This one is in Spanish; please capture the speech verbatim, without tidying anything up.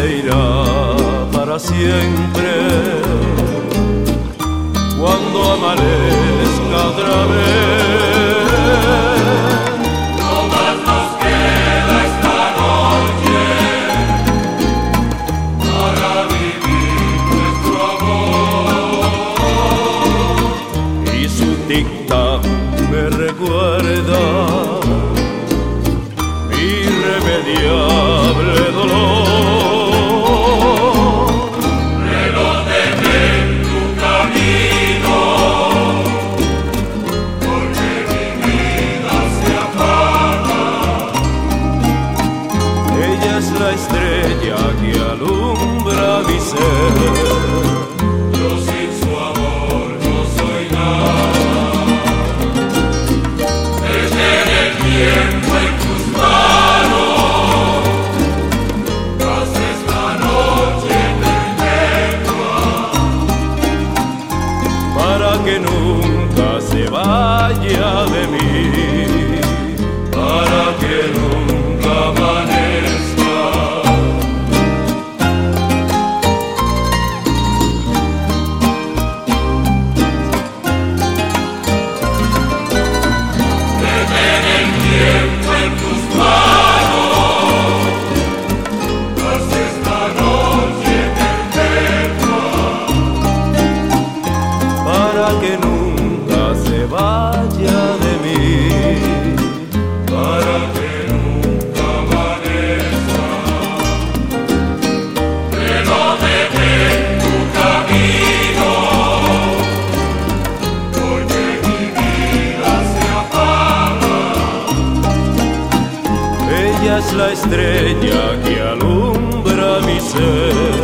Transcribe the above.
irá para siempre. Cuando amanezca otra vez, no más nos queda esta noche para vivir nuestro amor. Y su tic-tac me recuerda mi irremediable dolor. La estrella que alumbra mi ser. Yo sin su amor no soy nada. Detener el tiempo en tus manos, tras esta noche perpetua, para que nunca se vaya de mí, para que nunca amanezca. Que nunca se vaya de mí, para que nunca amanezca. Que no detén tu camino, porque mi vida se apaga. ella es la estrella que alumbra mi ser.